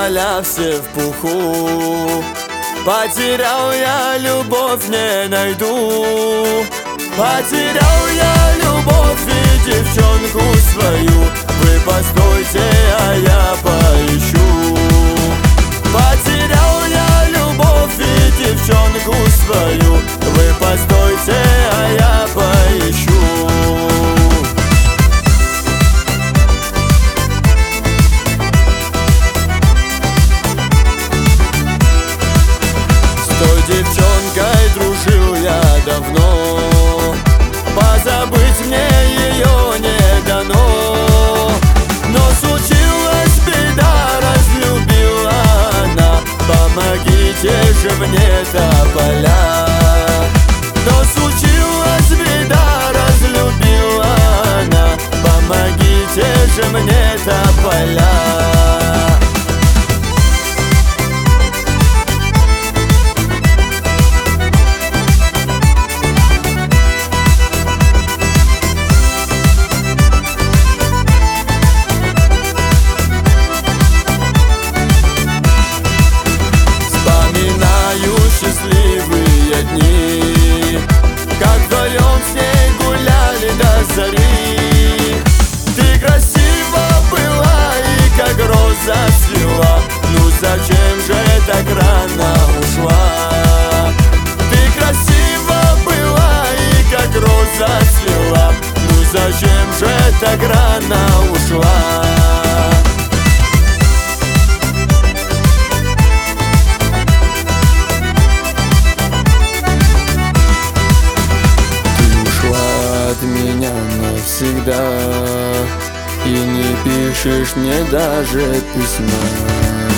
поля все в пуху. Потерял я любовь, не найду. Потерял я любовь и девчонку свою. Вы постойте, а я поищу. Потерял я любовь и девчонку свою. Вы постойте, а я поищу. С той девчонкой дружил я давно. Позабыть мне ее не дано. Но случилась беда, разлюбила она. Помогите же мне, тополя. Но случилась беда, разлюбила она. Помогите же мне, тополя. Счастливые дни, как вдвоем с ней гуляли до зари. Ты красива была и как роза цвела. Ну зачем же так рано ушла? Ты красива была и как роза цвела. Ну зачем же так рано ушла? От меня навсегда, и не пишешь мне даже письма.